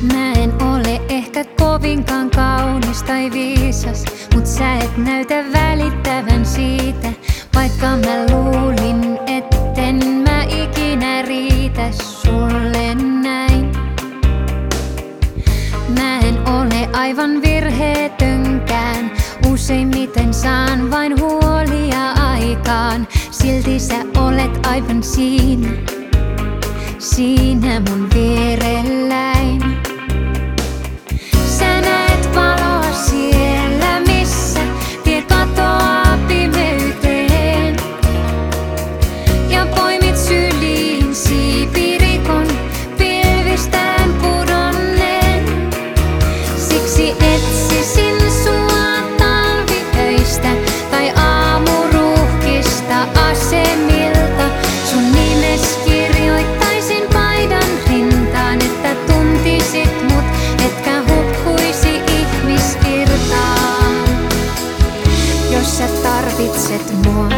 Mä en ole ehkä kovinkaan kaunis tai viisas, mut sä et näytä välittävän siitä. Vaikka mä luulin, etten mä ikinä riitä sulle näin. Mä en ole aivan virheetönkään, useimmiten saan vain huolia aikaan. Silti sä olet aivan siinä mun vierelläin. Sä näet valoa siellä, missä tie katoaa pimeyteen. Ja poimit syliin siipirikon pilvistään pudonneen. Siksi etsisin sua talviöistä tai aamuruuhkista asemilta. Sun nimes kirjoittaisin paidan rintaan, että tuntisit mut, etkä hukkuisi ihmisvirtaan, jos sä tarvitset mua.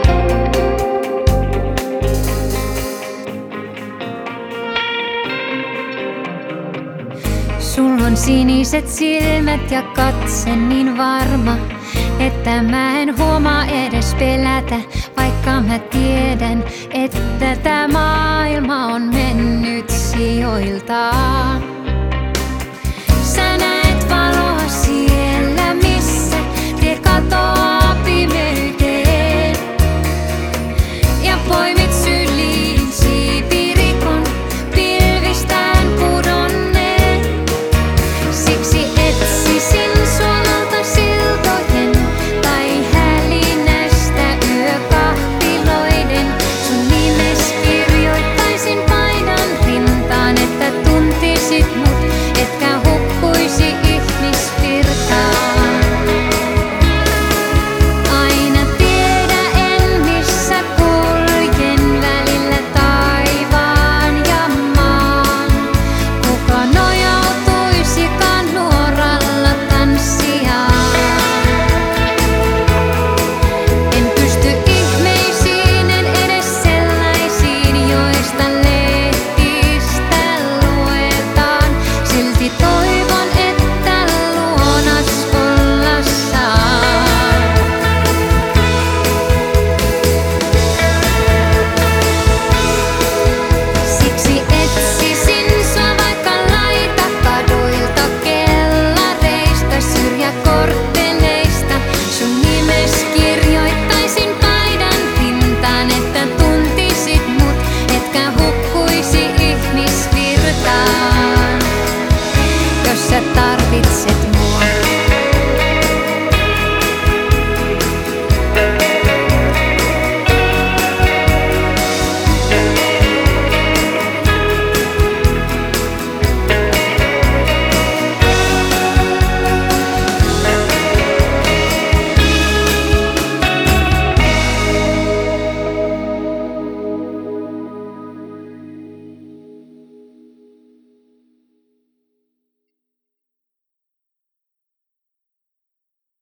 Sul on siniset silmät ja katse niin varma, että mä en huomaa edes pelätä. Vaikka mä tiedän, että tää maailma on mennyt sijoiltaan.